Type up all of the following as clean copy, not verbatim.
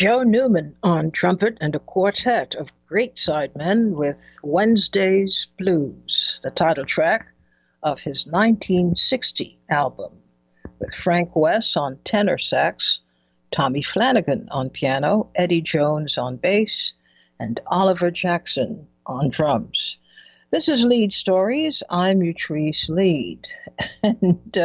Joe Newman on trumpet and a quartet of great sidemen with Wednesday's Blues, the title track of his 1960 album, with Frank West on tenor sax, Tommy Flanagan on piano, Eddie Jones on bass, and Oliver Jackson on drums. This is Lead Stories. I'm Utrice Lead. And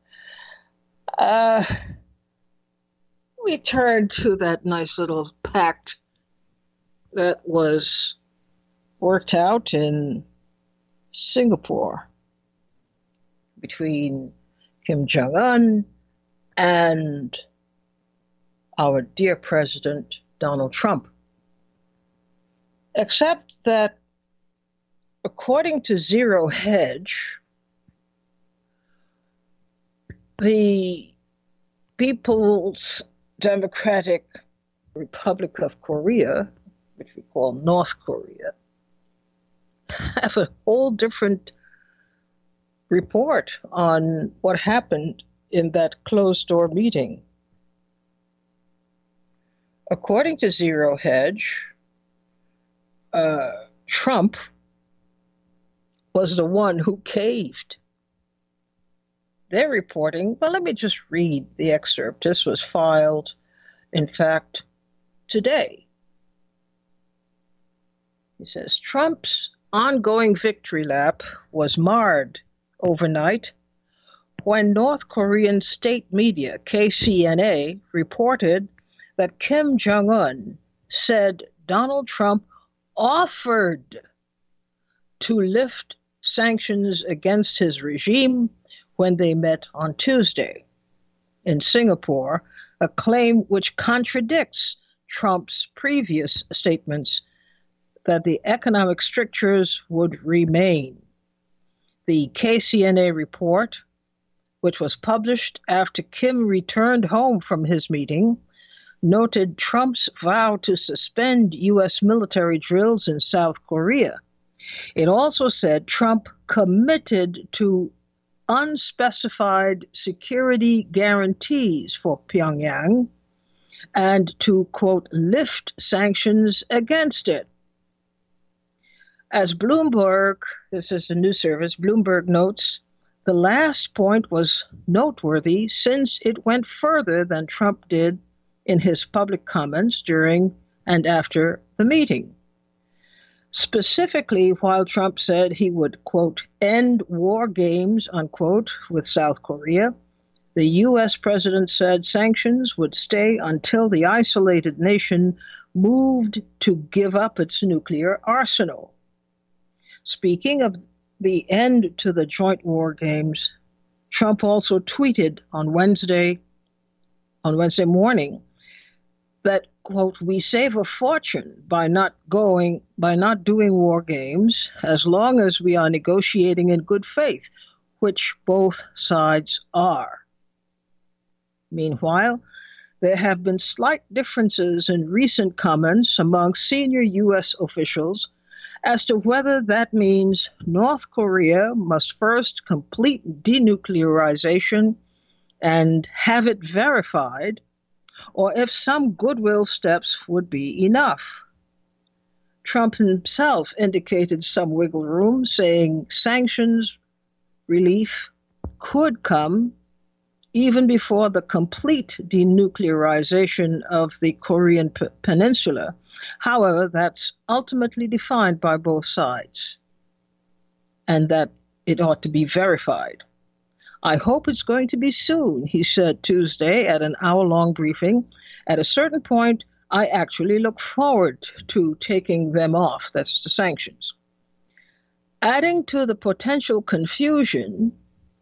we turn to that nice little pact that was worked out in Singapore between Kim Jong-un and our dear President Donald Trump. Except that, according to Zero Hedge, the People's Democratic Republic of Korea, which we call North Korea, have a whole different report on what happened in that closed-door meeting. According to Zero Hedge, Trump was the one who caved. They're reporting, well, let me just read the excerpt. This was filed, in fact, today. He says, Trump's ongoing victory lap was marred overnight when North Korean state media, KCNA, reported that Kim Jong-un said Donald Trump offered to lift sanctions against his regime when they met on Tuesday in Singapore, a claim which contradicts Trump's previous statements that the economic strictures would remain. The KCNA report, which was published after Kim returned home from his meeting, noted Trump's vow to suspend U.S. military drills in South Korea. It also said Trump committed to unspecified security guarantees for Pyongyang and to, quote, lift sanctions against it. As Bloomberg, this is the news service, Bloomberg notes, the last point was noteworthy since it went further than Trump did in his public comments during and after the meeting. Specifically, while Trump said he would, quote, end war games, unquote, with South Korea, the U.S. president said sanctions would stay until the isolated nation moved to give up its nuclear arsenal. Speaking of the end to the joint war games, Trump also tweeted on Wednesday morning that, quote, we save a fortune by not doing war games as long as we are negotiating in good faith, which both sides are. Meanwhile, there have been slight differences in recent comments among senior U.S. officials as to whether that means North Korea must first complete denuclearization and have it verified, or if some goodwill steps would be enough. Trump himself indicated some wiggle room, saying sanctions relief could come even before the complete denuclearization of the Korean peninsula. However, that's ultimately defined by both sides, and that it ought to be verified. I hope it's going to be soon, he said Tuesday at an hour-long briefing. At a certain point, I actually look forward to taking them off. That's the sanctions. Adding to the potential confusion,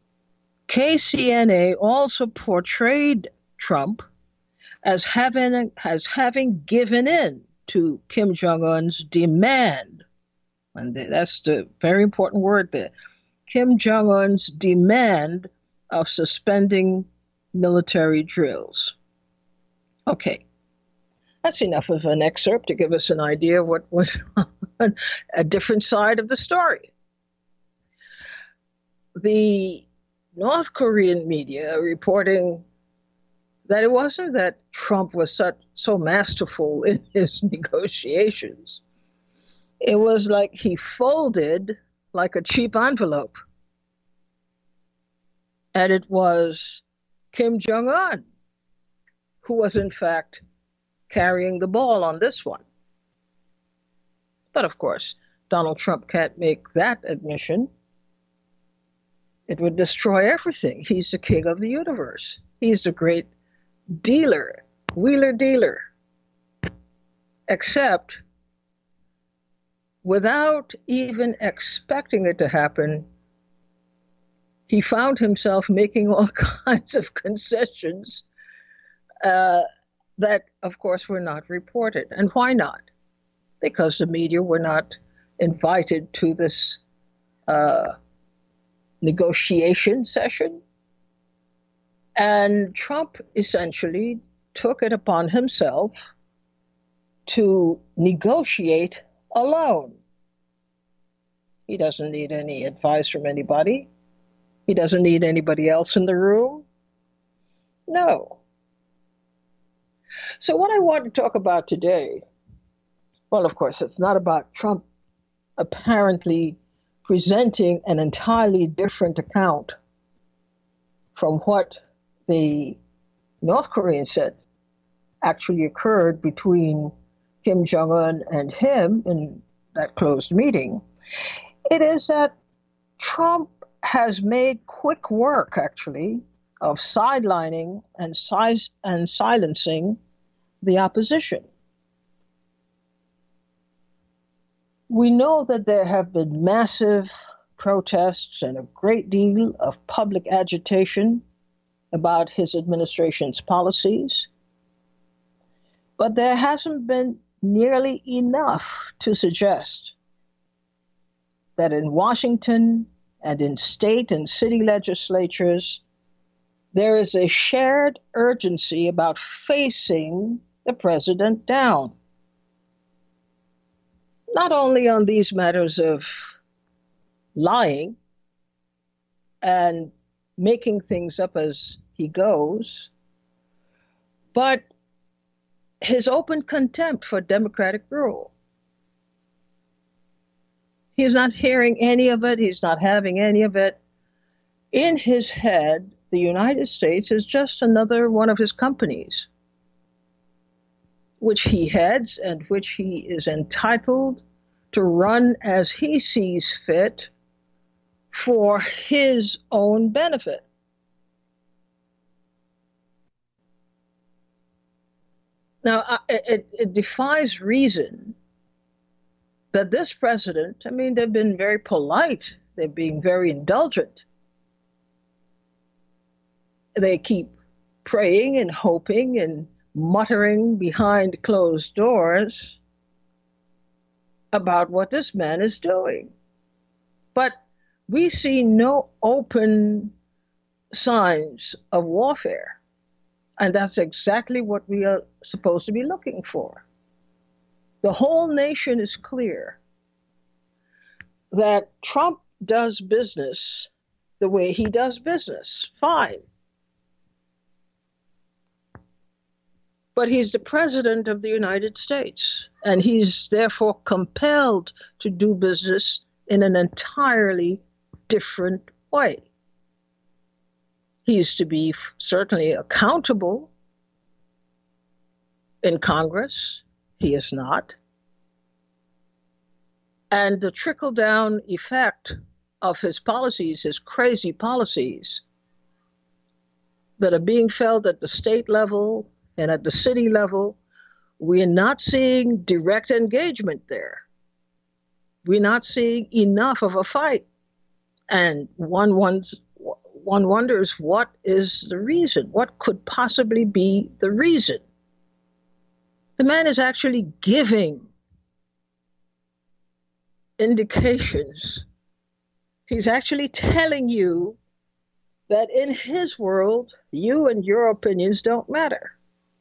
KCNA also portrayed Trump as having given in to Kim Jong-un's demand. And that's the very important word there. Kim Jong-un's demand of suspending military drills. Okay, that's enough of an excerpt to give us an idea of what was a different side of the story. The North Korean media reporting That it wasn't that Trump was so masterful in his negotiations. It was like he folded like a cheap envelope. And it was Kim Jong un who was, in fact, carrying the ball on this one. But of course, Donald Trump can't make that admission. It would destroy everything. He's the king of the universe. He's the great dealer, wheeler dealer. Except, without even expecting it to happen, he found himself making all kinds of concessions that, of course, were not reported. And why not? Because the media were not invited to this negotiation session. And Trump essentially took it upon himself to negotiate alone. He doesn't need any advice from anybody. He doesn't need anybody else in the room. No. So what I want to talk about today, well, of course, it's not about Trump apparently presenting an entirely different account from what the North Koreans said actually occurred between Kim Jong-un and him in that closed meeting. It is that Trump has made quick work, actually, of sidelining and silencing the opposition. We know that there have been massive protests and a great deal of public agitation about his administration's policies, but there hasn't been nearly enough to suggest that in Washington and in state and city legislatures, there is a shared urgency about facing the president down. Not only on these matters of lying and making things up as he goes, but his open contempt for democratic rule. He's not hearing any of it. He's not having any of it. In his head, the United States is just another one of his companies, which he heads and which he is entitled to run as he sees fit for his own benefit. Now, it defies reason that this president, I mean, they've been very polite, they're being very indulgent. They keep praying and hoping and muttering behind closed doors about what this man is doing. But we see no open signs of warfare. And that's exactly what we are supposed to be looking for. The whole nation is clear that Trump does business the way he does business. Fine. But he's the president of the United States, and he's therefore compelled to do business in an entirely different way. He is to be certainly accountable in Congress. He is not. And the trickle-down effect of his policies, his crazy policies, that are being felt at the state level and at the city level, we're not seeing direct engagement there. We're not seeing enough of a fight. And one wonders, what is the reason? What could possibly be the reason? The man is actually giving indications. He's actually telling you that in his world, you and your opinions don't matter.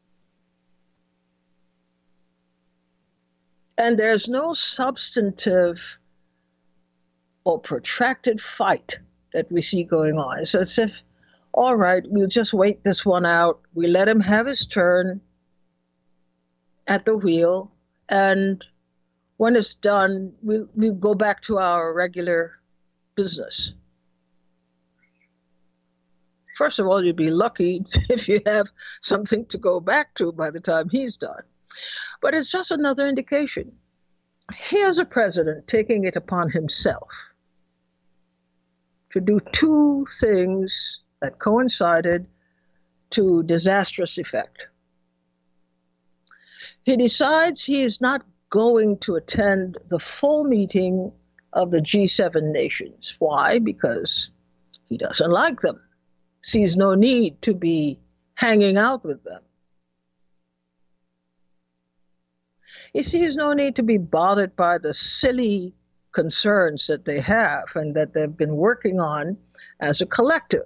And there's no substantive or protracted fight that we see going on. It's as if All right, we'll just wait this one out. We let him have his turn at the wheel, and when it's done, we'll go back to our regular business. First of all, you'd be lucky if you have something to go back to by the time he's done. But it's just another indication. Here's a president taking it upon himself to do two things that coincided to disastrous effect. He decides he is not going to attend the full meeting of the G7 nations. Why? Because he doesn't like them, sees no need to be hanging out with them. He sees no need to be bothered by the silly concerns that they have and that they've been working on as a collective.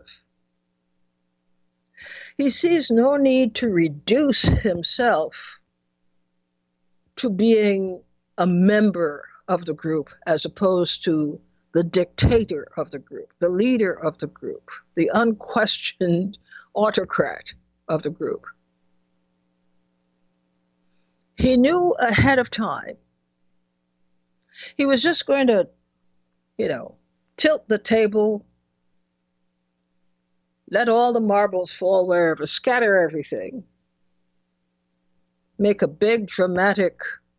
He sees no need to reduce himself to being a member of the group as opposed to the dictator of the group, the leader of the group, the unquestioned autocrat of the group. He knew ahead of time he was just going to, tilt the table, let all the marbles fall wherever, scatter everything, make a big dramatic.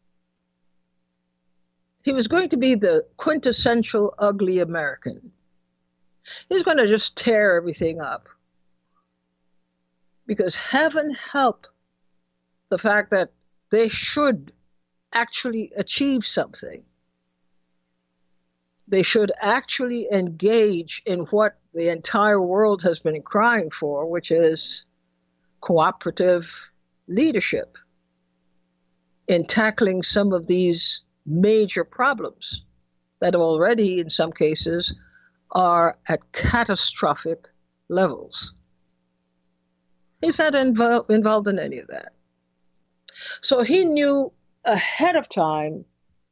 He was going to be the quintessential ugly American. He's going to just tear everything up. Because heaven help the fact that they should actually achieve something. They should actually engage in what the entire world has been crying for, which is cooperative leadership in tackling some of these major problems that already, in some cases, are at catastrophic levels. He's not involved in any of that. So he knew ahead of time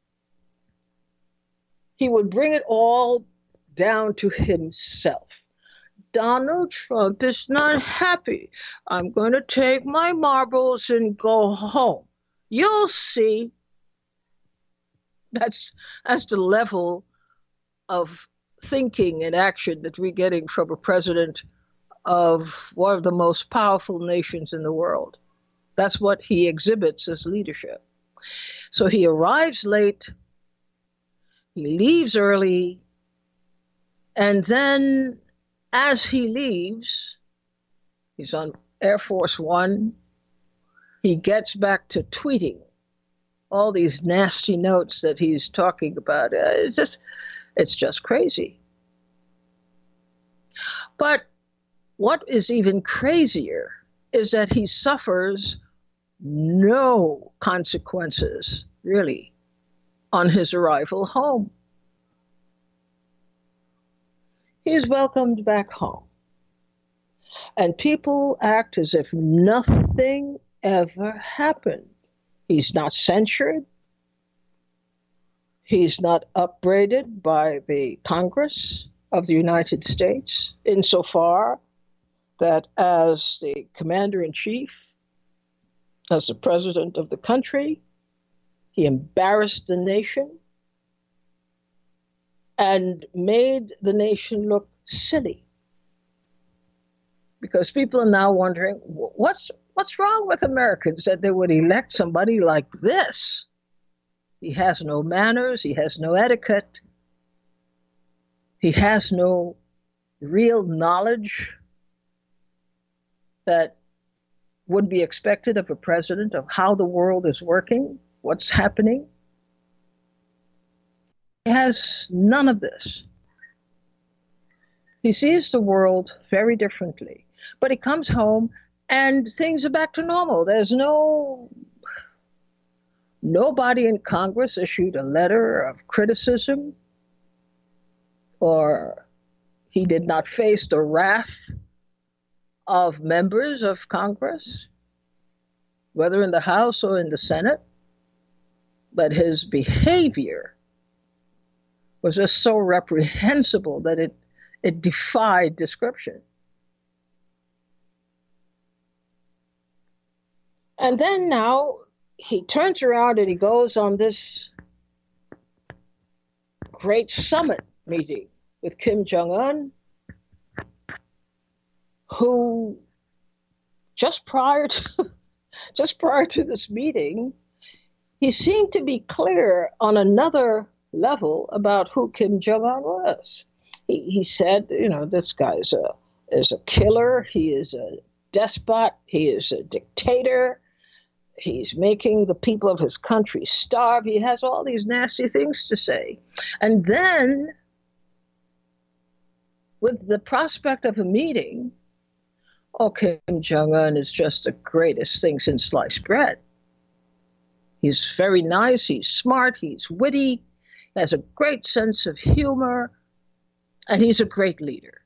he would bring it all down to himself. Donald Trump is not happy. I'm going to take my marbles and go home. You'll see. That's the level of thinking and action that we're getting from a president of one of the most powerful nations in the world. That's what he exhibits as leadership. So he arrives late, he leaves early, and then as he leaves, he's on Air Force One, he gets back to tweeting all these nasty notes that he's talking about. It's just crazy. But what is even crazier is that he suffers no consequences, really, on his arrival home. He's welcomed back home. And people act as if nothing ever happened. He's not censured. He's not upbraided by the Congress of the United States insofar that as the commander-in-chief, as the president of the country, he embarrassed the nation and made the nation look silly. Because people are now wondering, what's wrong with Americans that they would elect somebody like this? He has no manners, he has no etiquette, he has no real knowledge that would be expected of a president of how the world is working, what's happening. He has none of this. He sees the world very differently. But he comes home and things are back to normal. There's nobody in Congress issued a letter of criticism, or he did not face the wrath of members of Congress, whether in the House or in the Senate. But his behavior was just so reprehensible that it defied description. And then now he turns around and he goes on this great summit meeting with Kim Jong-un, who just prior to this meeting, he seemed to be clear on another level about who Kim Jong-un was. He said, this guy is a killer. He is a despot. He is a dictator. He's making the people of his country starve. He has all these nasty things to say. And then, with the prospect of a meeting, Kim Jong-un is just the greatest thing since sliced bread. He's very nice, he's smart, he's witty, has a great sense of humor, and he's a great leader.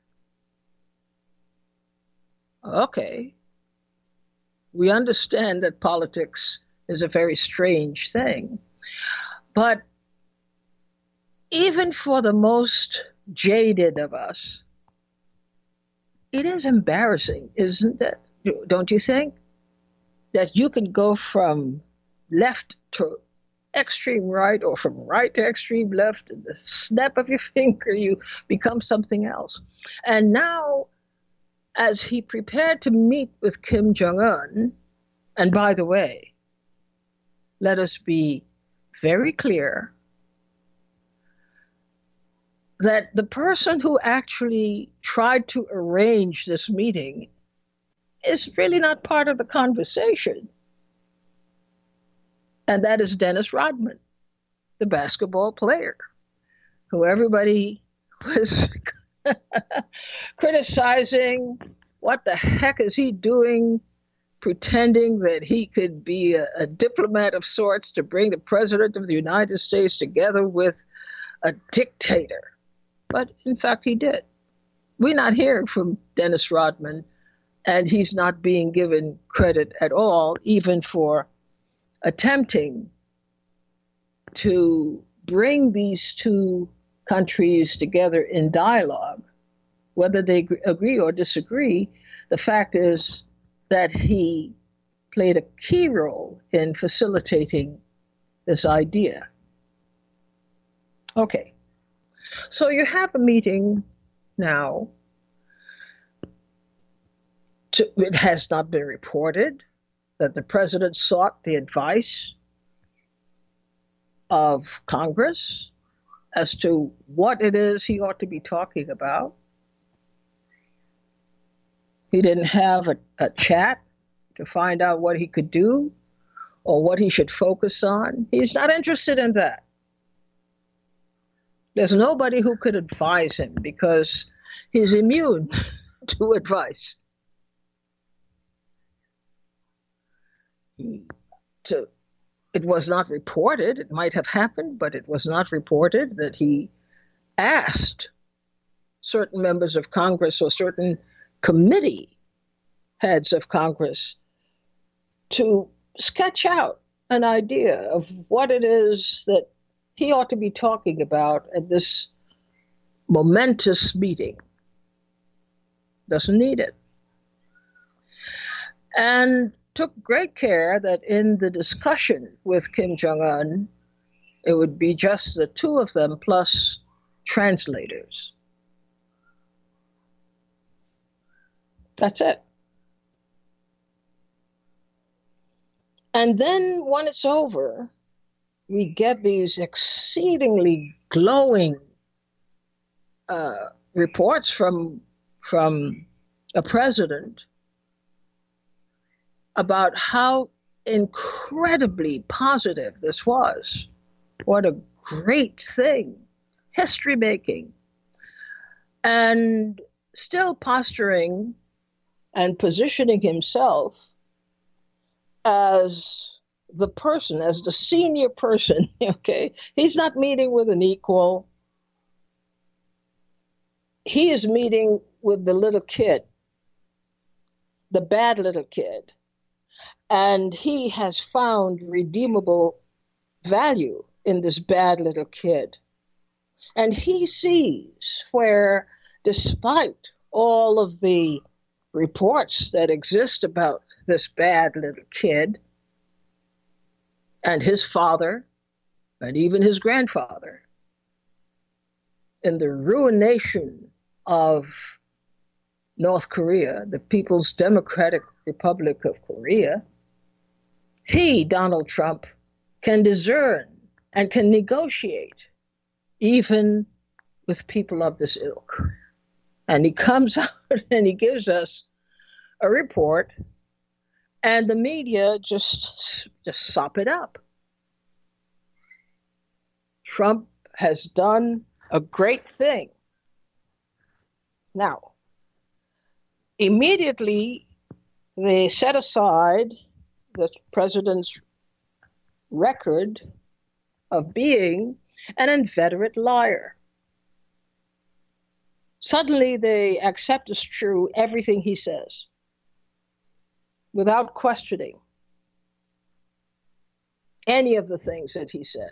Okay. We understand that politics is a very strange thing. But even for the most jaded of us, it is embarrassing, isn't it? Don't you think? That you can go from left to extreme right or from right to extreme left, in the snap of your finger, you become something else. And now, as he prepared to meet with Kim Jong-un, and by the way, let us be very clear that the person who actually tried to arrange this meeting is really not part of the conversation. And that is Dennis Rodman, the basketball player, who everybody was criticizing. What the heck is he doing, pretending that he could be a diplomat of sorts to bring the president of the United States together with a dictator? But in fact, he did. We're not hearing from Dennis Rodman, and he's not being given credit at all, even for attempting to bring these two countries together in dialogue. Whether they agree or disagree, the fact is that he played a key role in facilitating this idea. Okay. So you have a meeting now. It has not been reported that the president sought the advice of Congress as to what it is he ought to be talking about. He didn't have a chat to find out what he could do or what he should focus on. He's not interested in that. There's nobody who could advise him because he's immune to advice. It was not reported. It might have happened, but it was not reported that he asked certain members of Congress or certain committee heads of Congress to sketch out an idea of what it is that he ought to be talking about at this momentous meeting. Doesn't need it. And took great care that in the discussion with Kim Jong-un, it would be just the two of them plus translators. That's it. And then when it's over, we get these exceedingly glowing reports from a president about how incredibly positive this was. What a great thing, history making, and still posturing and positioning himself as the person, as the senior person, okay? He's not meeting with an equal. He is meeting with the little kid, the bad little kid. And he has found redeemable value in this bad little kid. And he sees where, despite all of the reports that exist about this bad little kid, and his father, and even his grandfather, in the ruination of North Korea, the People's Democratic Republic of Korea, he, Donald Trump, can discern and can negotiate even with people of this ilk. And he comes out and he gives us a report, and the media just sop it up. Trump has done a great thing. Now, immediately they set aside the president's record of being an inveterate liar. Suddenly they accept as true everything he says without questioning any of the things that he said.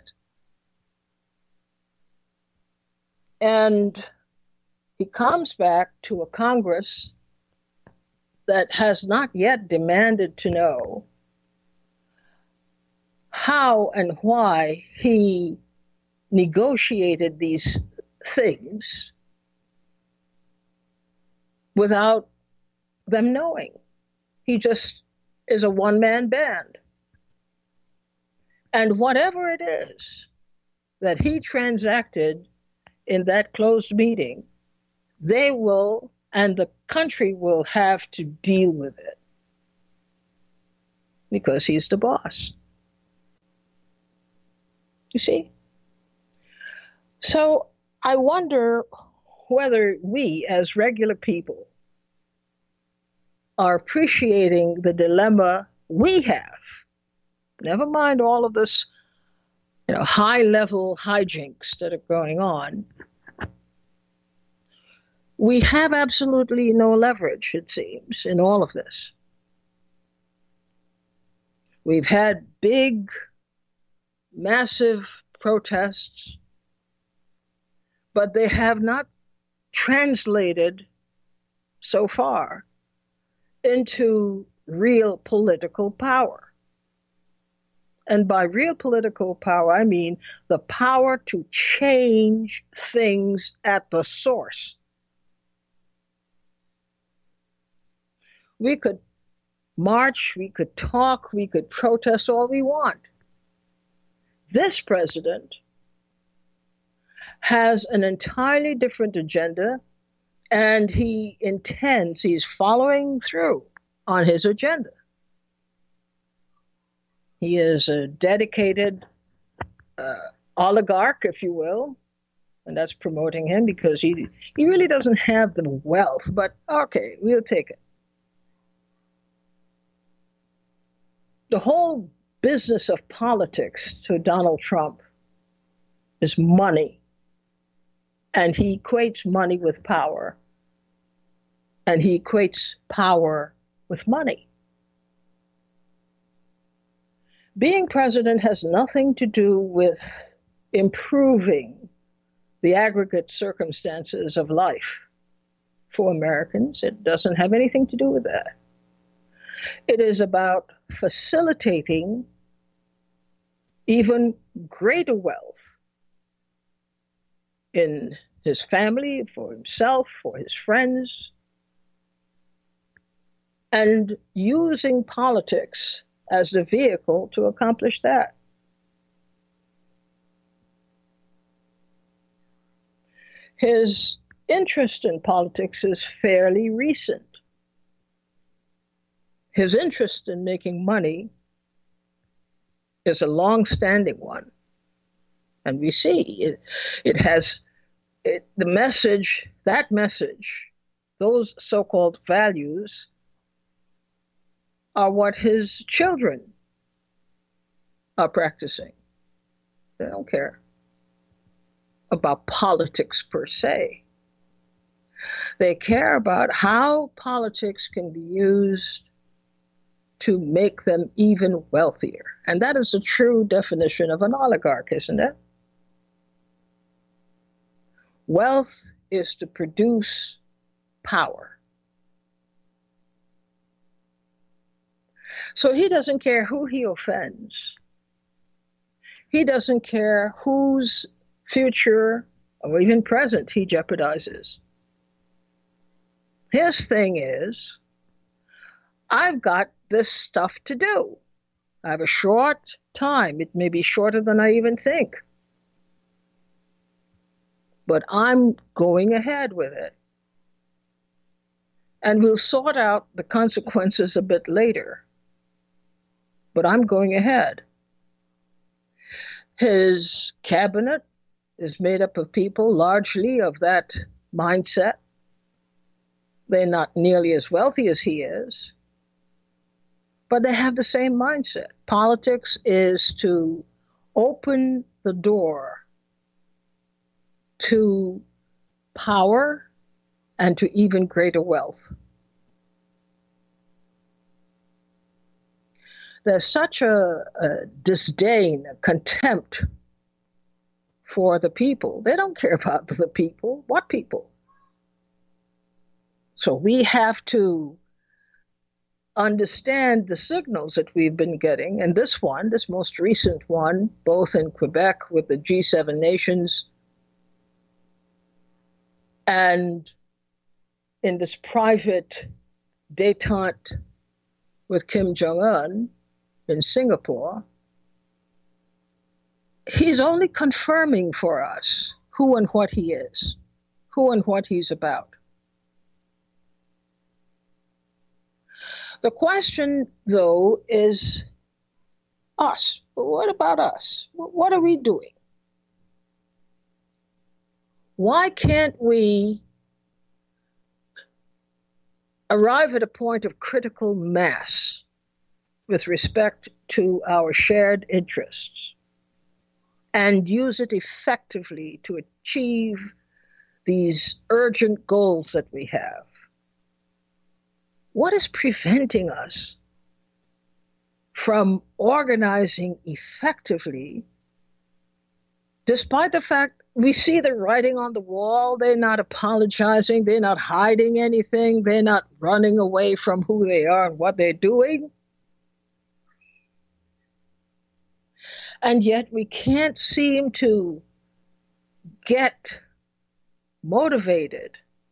And he comes back to a Congress that has not yet demanded to know how and why he negotiated these things without them knowing. He just is a one-man band. And whatever it is that he transacted in that closed meeting, they will, and the country will have to deal with it because he's the boss. You see? So I wonder whether we, as regular people, are appreciating the dilemma we have. Never mind all of this, high-level hijinks that are going on. We have absolutely no leverage, it seems, in all of this. We've had big, massive protests, but they have not translated so far into real political power. And by real political power, I mean the power to change things at the source. We could march, we could talk, we could protest all we want. This president has an entirely different agenda, and he's following through on his agenda. He is a dedicated oligarch, if you will, and that's promoting him because he really doesn't have the wealth, but okay, we'll take it. The whole business of politics to Donald Trump is money, and he equates money with power, and he equates power with money. Being president has nothing to do with improving the aggregate circumstances of life for Americans. It doesn't have anything to do with that. It is about facilitating even greater wealth in his family, for himself, for his friends, and using politics as the vehicle to accomplish that. His interest in politics is fairly recent. His interest in making money is a long-standing one. And we see the message, those so-called values are what his children are practicing. They don't care about politics per se. They care about how politics can be used to make them even wealthier. And that is a true definition of an oligarch, isn't it? Wealth is to produce power. So he doesn't care who he offends. He doesn't care whose future or even present he jeopardizes. His thing is, I've got this stuff to do. I have a short time. It may be shorter than I even think. But I'm going ahead with it. And we'll sort out the consequences a bit later. But I'm going ahead. His cabinet is made up of people largely of that mindset. They're not nearly as wealthy as he is, but they have the same mindset. Politics is to open the door to power and to even greater wealth. There's such a disdain, a contempt for the people. They don't care about the people. What people? So we have to understand the signals that we've been getting. And this most recent one, both in Quebec with the G7 nations and in this private détente with Kim Jong-un in Singapore, he's only confirming for us who and what he is, who and what he's about. The question, though, is us. What about us? What are we doing? Why can't we arrive at a point of critical mass with respect to our shared interests and use it effectively to achieve these urgent goals that we have? What is preventing us from organizing effectively, despite the fact we see the writing on the wall? They're not apologizing. They're not hiding anything. They're not running away from who they are and what they're doing. And yet we can't seem to get motivated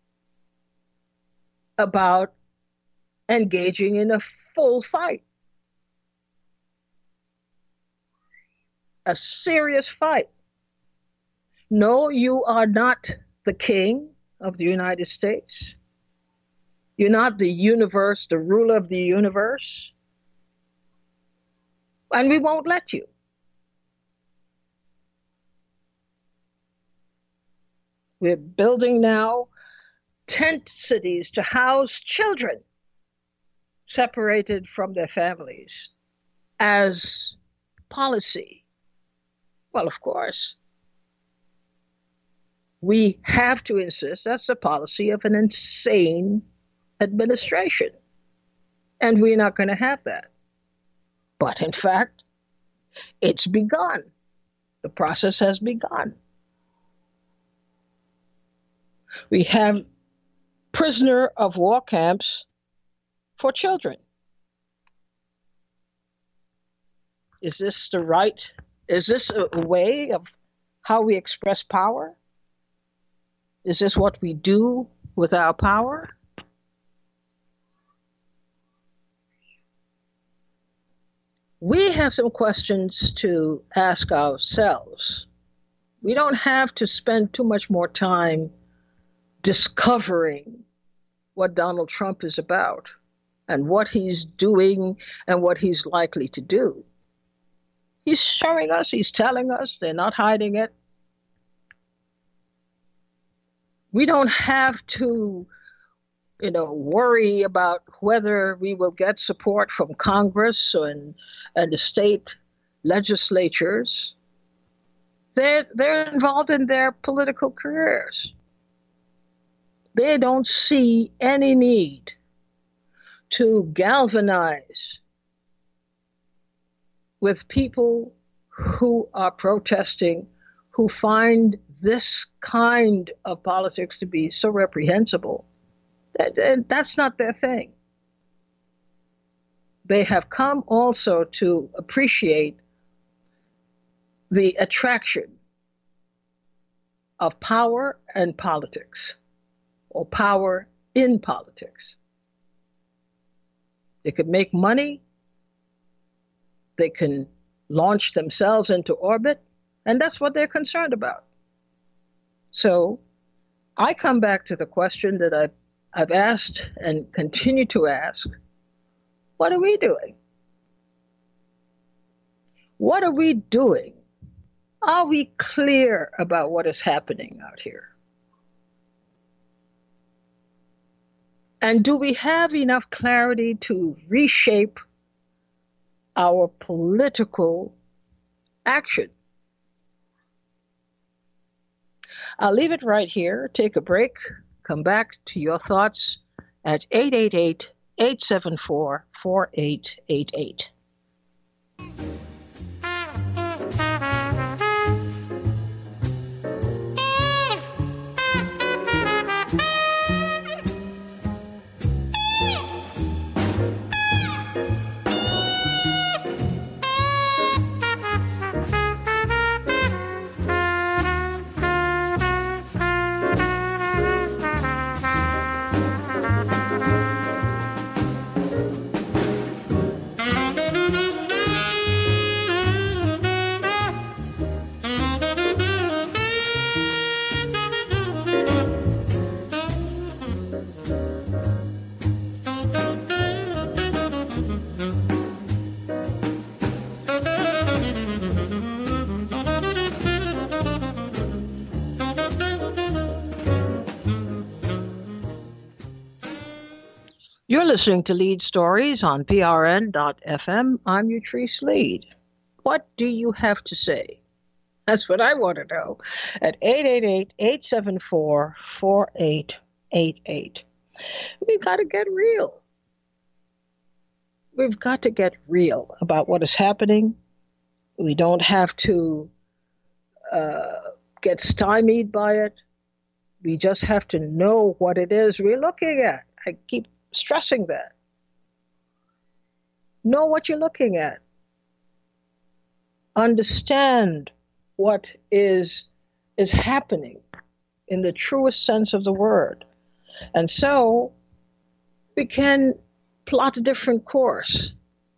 about engaging in a full fight, a serious fight. No, you are not the king of the United States. You're not the universe, the ruler of the universe. And we won't let you. We're building now tent cities to house children separated from their families as policy. Well, of course, we have to insist that's the policy of an insane administration. And we're not going to have that. But in fact, it's begun. The process has begun. We have prisoner of war camps for children. Is this a way of how we express power? Is this what we do with our power? We have some questions to ask ourselves. We don't have to spend too much more time discovering what Donald Trump is about and what he's doing and what he's likely to do. He's showing us, he's telling us, they're not hiding it. We don't have to, worry about whether we will get support from Congress and the state legislatures. They're involved in their political careers. They don't see any need to galvanize with people who are protesting, who find this kind of politics to be so reprehensible. That's not their thing. They have come also to appreciate the attraction of power and politics, or power in politics. They could make money, they can launch themselves into orbit, and that's what they're concerned about. So I come back to the question that I've asked and continue to ask: what are we doing? What are we doing? Are we clear about what is happening out here? And do we have enough clarity to reshape our political action? I'll leave it right here, take a break, come back to your thoughts at 888 874 4888. You're listening to Lead Stories on PRN.FM. I'm Utrice Lead. What do you have to say? That's what I want to know at 888-874-4888. We've got to get real. We've got to get real about what is happening. We don't have to get stymied by it. We just have to know what it is we're looking at. I keep stressing that. Know what you're looking at. Understand what is happening in the truest sense of the word. And so we can plot a different course,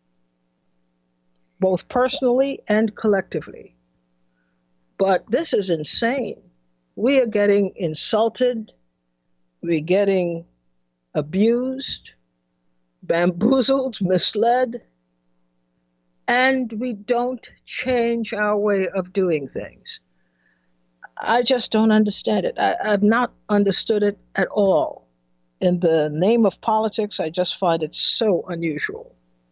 both personally and collectively. But this is insane. We are getting insulted. We're getting abused, bamboozled, misled, and we don't change our way of doing things. I just don't understand it. I've not understood it at all. In the name of politics, I just find it so unusual.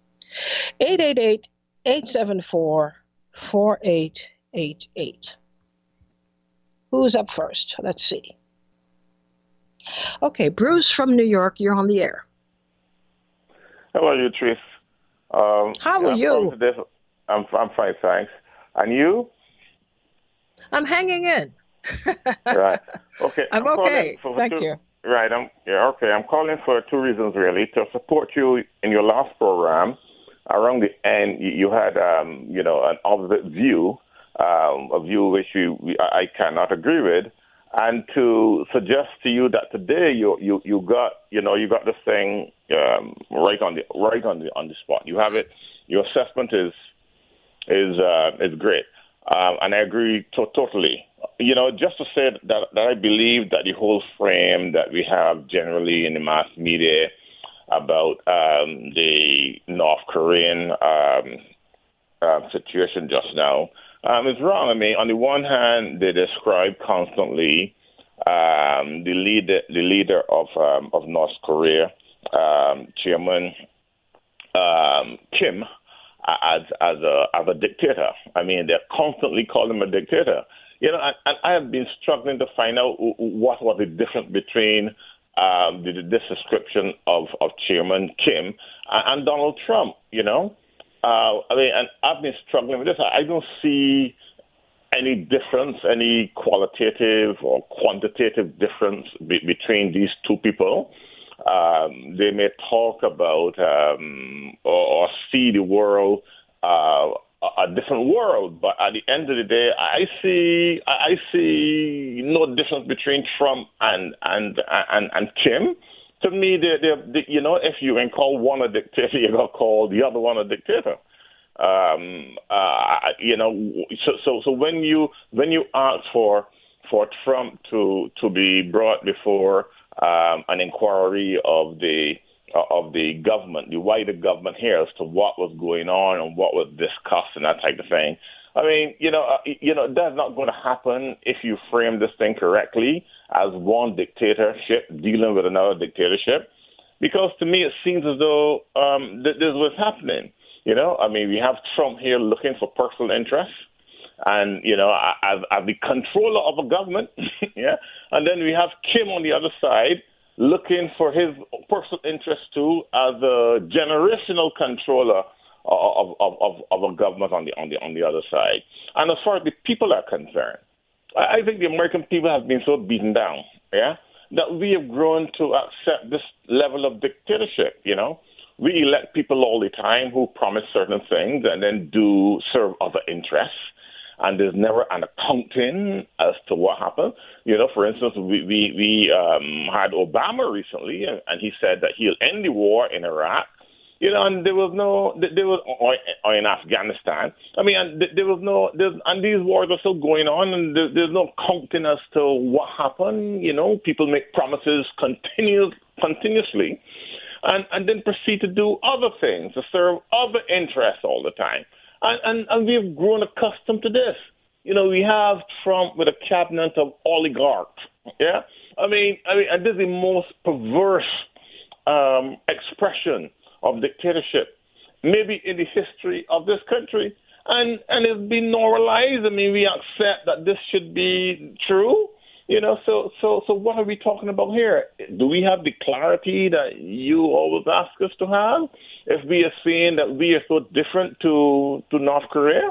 888-874-4888. Who's up first? Let's see. Okay, Bruce from New York, you're on the air. Hello, Utrice. How are you? I'm fine, thanks. And you? I'm hanging in. Right. Okay. I'm okay. Thank you. Right. Okay. I'm calling for two reasons, really. To support you in your last program. Around the end, you had, an opposite view, a view which I cannot agree with. And to suggest to you that today you got this thing right on the spot. You have it. Your assessment is great, and I agree totally. Just to say that I believe that the whole frame that we have generally in the mass media about the North Korean situation just now. It's wrong. I mean, on the one hand, they describe constantly the leader of North Korea, Chairman Kim, as a dictator. I mean, they constantly call him a dictator. And I have been struggling to find out what was the difference between this description of Chairman Kim and Donald Trump. And I've been struggling with this. I don't see any difference, any qualitative or quantitative difference between these two people. They may talk about or see the world a different world. But at the end of the day, I see no difference between Trump and Kim. To me, they if you can call one a dictator, you got to call the other one a dictator. So when you ask for Trump to be brought before an inquiry of the government, the wider government here, as to what was going on and what was discussed and that type of thing. I mean, that's not going to happen if you frame this thing correctly as one dictatorship dealing with another dictatorship, because to me it seems as though this is what's happening. I mean, we have Trump here looking for personal interests, and as the controller of a government, yeah, and then we have Kim on the other side looking for his personal interest too as a generational controller of a government on the other side. And as far as the people are concerned, I think the American people have been so beaten down, yeah, that we have grown to accept this level of dictatorship. We elect people all the time who promise certain things and then do serve other interests. And there's never an accounting as to what happened. For instance, we had Obama recently, and he said that he'll end the war in Iraq. And there was or in Afghanistan. I mean, and and these wars are still going on, and there's no counting as to what happened. People make promises continuously, and then proceed to do other things to serve other interests all the time. And we've grown accustomed to this. We have Trump with a cabinet of oligarchs. Yeah, I mean, and this is the most perverse expression of dictatorship, maybe in the history of this country, and it's been normalized. I mean, we accept that this should be true. So what are we talking about here? Do we have the clarity that you always ask us to have if we are saying that we are so different to North Korea?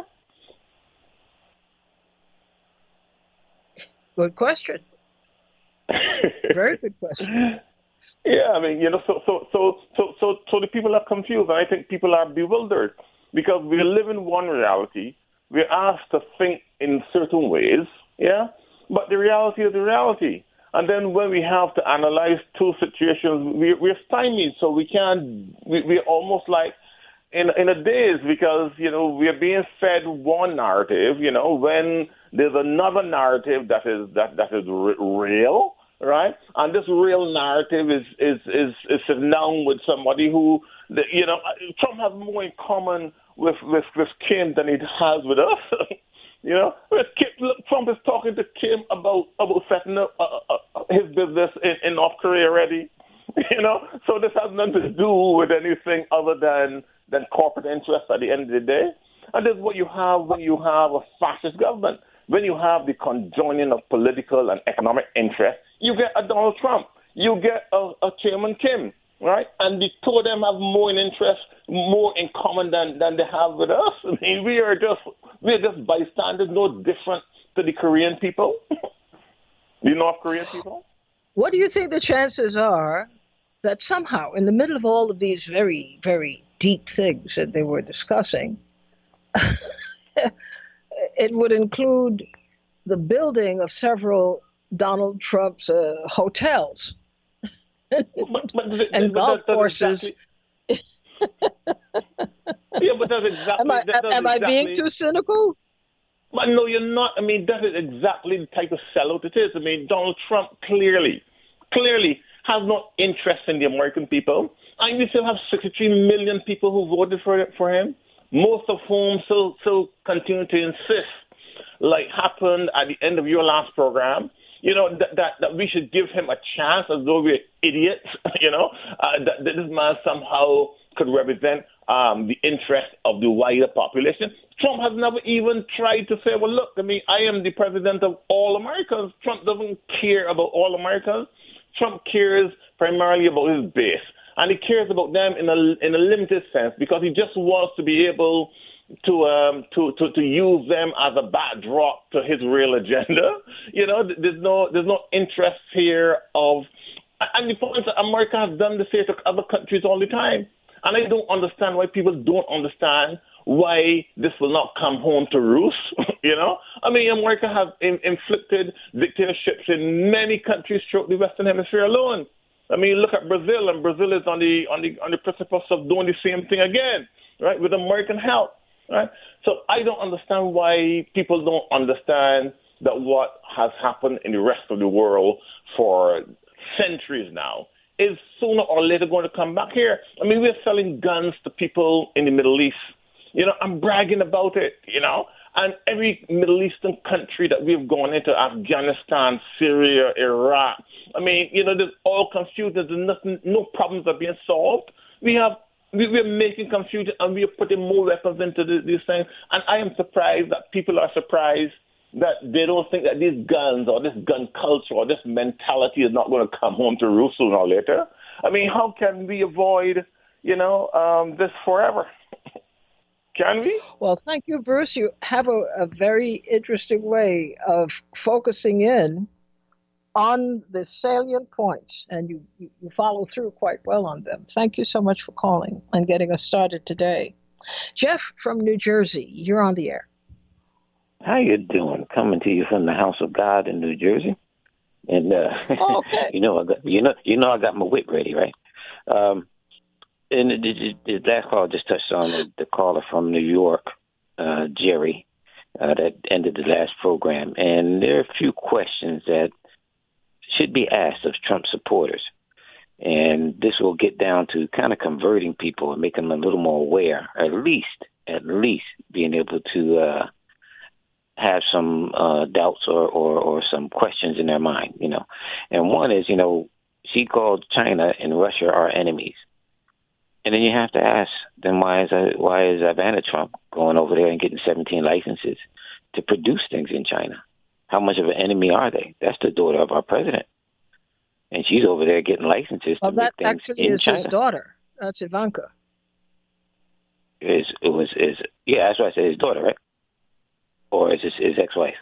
Good question. Very good question. Yeah, I mean, so the people are confused, and I think people are bewildered because we live in one reality. We're asked to think in certain ways, yeah. But the reality is the reality. And then when we have to analyze two situations, we're stymied. So we're almost like in a daze because, we're being fed one narrative, when there's another narrative that is real, right? And this real narrative is sitting down with somebody who, Trump has more in common with Kim than he has with us. Trump is talking to Kim about setting up his business in North Korea already. So this has nothing to do with anything other than corporate interests at the end of the day. And this is what you have when you have a fascist government. When you have the conjoining of political and economic interests, you get a Donald Trump. You get a Chairman Kim, right? And the two of them have more in common than they have with us. I mean, we're just bystanders, no different to the Korean people, the North Korean people. What do you think the chances are that somehow, in the middle of all of these very, very deep things that they were discussing, it would include the building of several Donald Trump's hotels and golf courses? Yeah, but that's exactly. Am I being too cynical? But no, you're not. I mean, that is exactly the type of sellout it is. I mean, Donald Trump clearly has no interest in the American people. And we still have 63 million people who voted for him, most of whom still continue to insist, like happened at the end of your last program, that we should give him a chance as though we're idiots, that this man somehow could represent the interest of the wider population. Trump has never even tried to say, well, look, I mean, I am the president of all Americans. Trump doesn't care about all Americans. Trump cares primarily about his base. And he cares about them in a limited sense because he just wants to be able to use them as a backdrop to his real agenda. There's no interest here of, and the point is that America has done the same to other countries all the time. And I don't understand why people don't understand why this will not come home to roost. I mean, America have inflicted dictatorships in many countries throughout the Western Hemisphere alone. I mean, look at Brazil, and Brazil is on the precipice of doing the same thing again, right, with American help, right? So I don't understand why people don't understand that what has happened in the rest of the world for centuries now is sooner or later going to come back here. I mean, we're selling guns to people in the Middle East. I'm bragging about it, and every Middle Eastern country that we've gone into, Afghanistan, Syria, Iraq, I mean, there's all confusion. There's nothing, no problems are being solved. We're making confusion, and we're putting more weapons into these things. And I am surprised that people are surprised that they don't think that these guns or this gun culture or this mentality is not going to come home to roost sooner or later. I mean, how can we avoid, this forever? Can we? Well, thank you, Bruce. You have a very interesting way of focusing in on the salient points, and you follow through quite well on them. Thank you so much for calling and getting us started today. Jeff from New Jersey, you're on the air. How you doing? Coming to you from the House of God in New Jersey, and okay. I got my whip ready, right? And the last call just touched on the caller from New York, Jerry, that ended the last program, and there are a few questions that should be asked of Trump supporters, and this will get down to kind of converting people and making them a little more aware, at least being able to have some doubts or some questions in their mind, And one is, she called China and Russia our enemies. And then you have to ask them, why is Ivana Trump going over there and getting 17 licenses to produce things in China? How much of an enemy are they? That's the daughter of our president. And she's over there getting licenses to make things in China. That actually is his daughter. That's Ivanka. That's what I said, his daughter, right? Or is his ex-wife?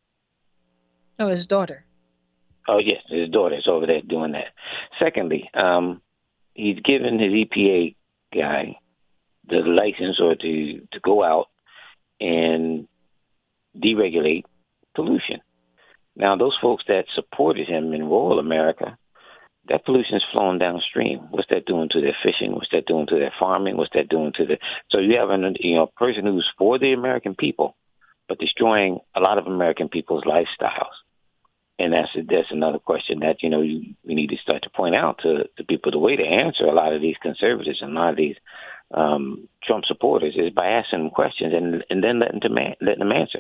No, his daughter. Oh, yes, his daughter is over there doing that. Secondly, he's given his EPA guy the license or to go out and deregulate pollution. Now, those folks that supported him in rural America, that pollution is flowing downstream. What's that doing to their fishing? What's that doing to their farming? What's that doing to So you have a person who's for the American people, but destroying a lot of American people's lifestyles. And that's another question that, we need to start to point out to people. The way to answer a lot of these conservatives and a lot of these Trump supporters is by asking them questions and then letting them answer.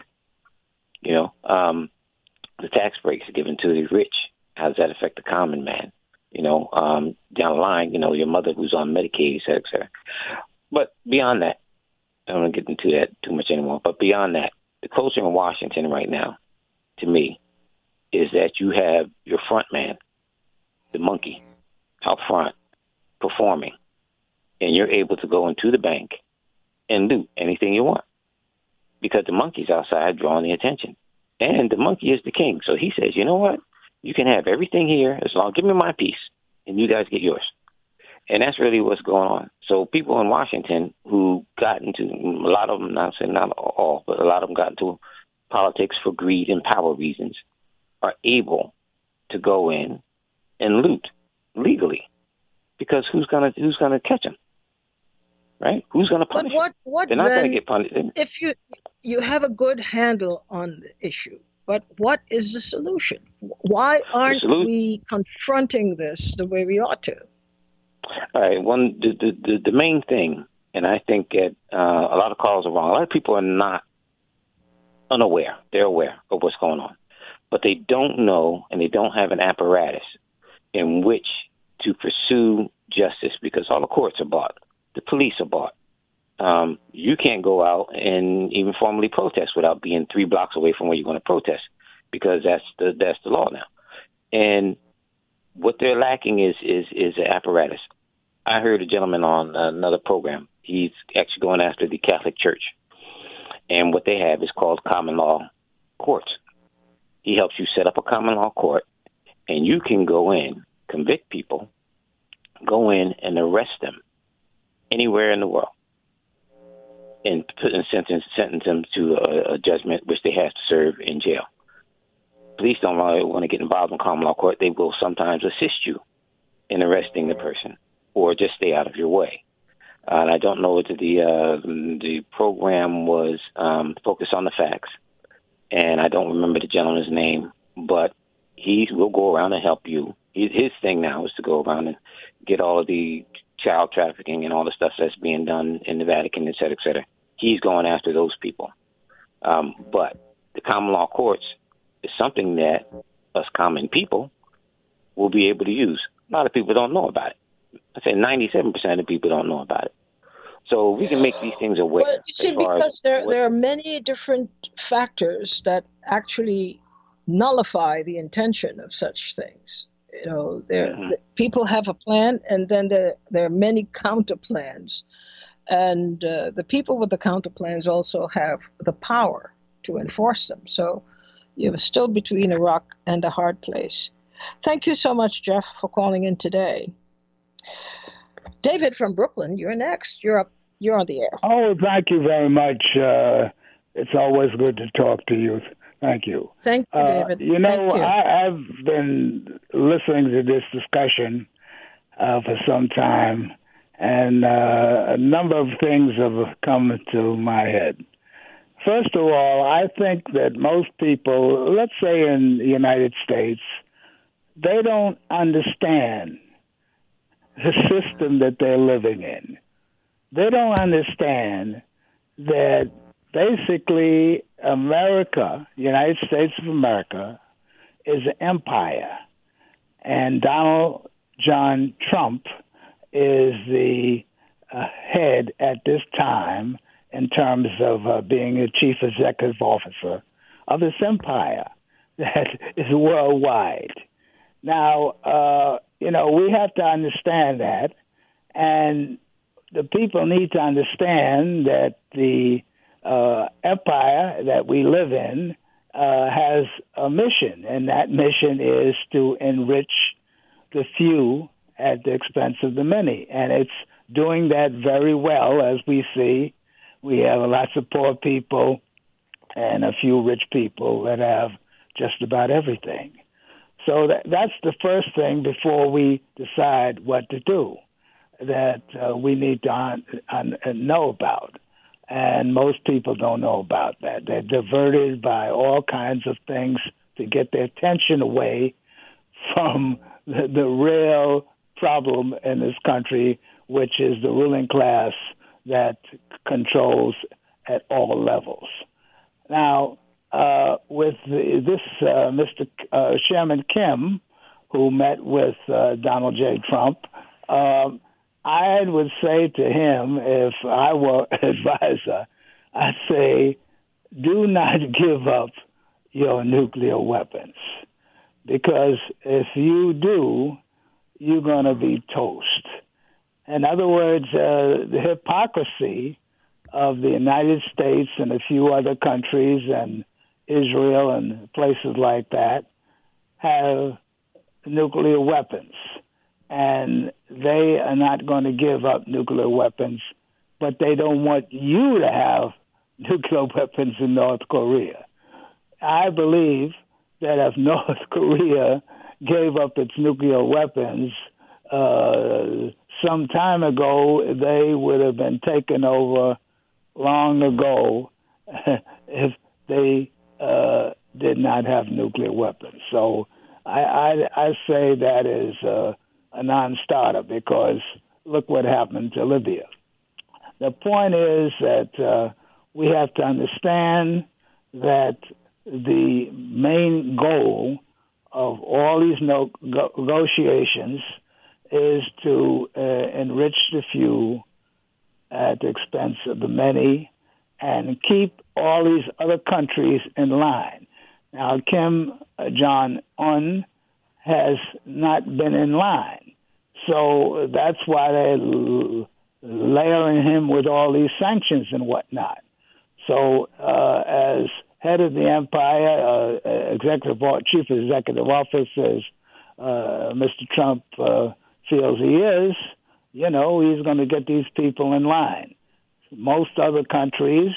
The tax breaks given to the rich, how does that affect the common man? Down the line, your mother who's on Medicaid, et cetera, et cetera. But beyond that, I don't want to get into that too much anymore, but beyond that, the culture in Washington right now, to me, is that you have your front man, the monkey, out front, performing, and you're able to go into the bank and loot anything you want because the monkey's outside drawing the attention. And the monkey is the king. So he says, you know what? You can have everything here as long, give me my piece, and you guys get yours. And that's really what's going on. So people in Washington who got into, a lot of them, not saying not all, but a lot of them got into politics for greed and power reasons, are able to go in and loot legally, because who's gonna catch them, right? Who's gonna punish them? They're not gonna get punished. If you have a good handle on the issue, but what is the solution? Why aren't we confronting this the way we ought to? All right. The main thing, and I think that a lot of calls are wrong. A lot of people are not unaware. They're aware of what's going on, but they don't know, and they don't have an apparatus in which to pursue justice, because all the courts are bought. The police are bought. You can't go out and even formally protest without being 3 blocks away from where you're going to protest, because that's the law now. And what they're lacking is an apparatus. I heard a gentleman on another program. He's actually going after the Catholic Church, and what they have is called common law courts. He helps you set up a common law court, and you can go in, convict people, go in and arrest them anywhere in the world. and sentence them to a judgment which they have to serve in jail. Police don't really want to get involved in common law court. They will sometimes assist you in arresting the person or just stay out of your way. And I don't know whether the program was focused on the facts, and I don't remember the gentleman's name, but he will go around and help you. His thing now is to go around and get all of the child trafficking and all the stuff that's being done in the Vatican, et cetera, et cetera. He's going after those people. But the common law courts is something that us common people will be able to use. A lot of people don't know about it. I say 97% of people don't know about it. So we can make these things aware. Well, you see, because there are many different factors that actually nullify the intention of such things. You know, people have a plan, and then there are many counter plans, and the people with the counter plans also have the power to enforce them. So you're still between a rock and a hard place. Thank you so much, Jeff, for calling in today. David from Brooklyn, you're next. You're up. You're on the air. Oh, thank you very much. It's always good to talk to you. Thank you. Thank you, David. You know, I've been listening to this discussion for some time, and a number of things have come to my head. First of all, I think that most people, let's say in the United States, they don't understand the system that they're living in. They don't understand that basically America, United States of America, is an empire, and Donald John Trump is the head at this time in terms of being a chief executive officer of this empire that is worldwide. Now, we have to understand that, and the people need to understand that the empire that we live in has a mission, and that mission is to enrich the few at the expense of the many. And it's doing that very well, as we see. We have lots of poor people and a few rich people that have just about everything. So that's the first thing before we decide what to do, that we need to know about. And most people don't know about that. They're diverted by all kinds of things to get their attention away from the real problem in this country, which is the ruling class that controls at all levels. Now, with Mr. Chairman Kim, who met with Donald J. Trump, I would say to him, if I were an advisor, I'd say, do not give up your nuclear weapons, because if you do, you're going to be toast. In other words, the hypocrisy of the United States and a few other countries and Israel and places like that have nuclear weapons. And they are not going to give up nuclear weapons, but they don't want you to have nuclear weapons in North Korea. I believe that if North Korea gave up its nuclear weapons some time ago, they would have been taken over long ago if they did not have nuclear weapons. So I say that is a non-starter, because look what happened to Libya. The point is that we have to understand that the main goal of all these negotiations is to enrich the few at the expense of the many and keep all these other countries in line. Now, Kim Jong-un has not been in line. So that's why they're layering him with all these sanctions and whatnot. So as head of the empire, chief executive officer, as Mr. Trump feels he is, he's going to get these people in line. most other countries,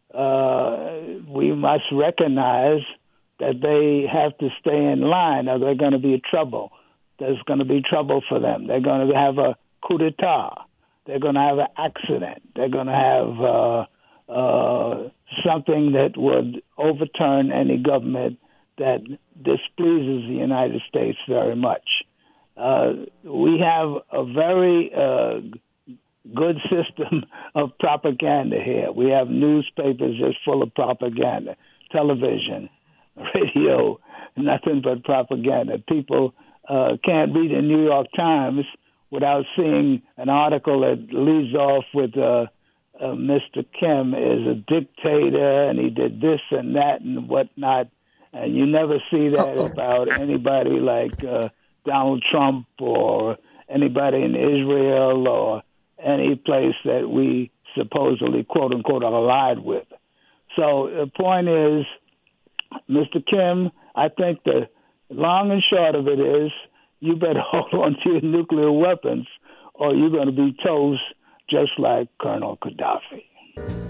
we must recognize that they have to stay in line or they're going to be in trouble. There's going to be trouble for them. They're going to have a coup d'etat. They're going to have an accident. They're going to have something that would overturn any government that displeases the United States very much. We have a very good system of propaganda here. We have newspapers just full of propaganda, television, radio, nothing but propaganda. People can't read the New York Times without seeing an article that leads off with Mr. Kim is a dictator and he did this and that and whatnot. And you never see that about anybody like Donald Trump or anybody in Israel or any place that we supposedly, quote unquote, are allied with. So the point is, Mr. Kim, I think the long and short of it is you better hold on to your nuclear weapons or you're going to be toast just like Colonel Gaddafi.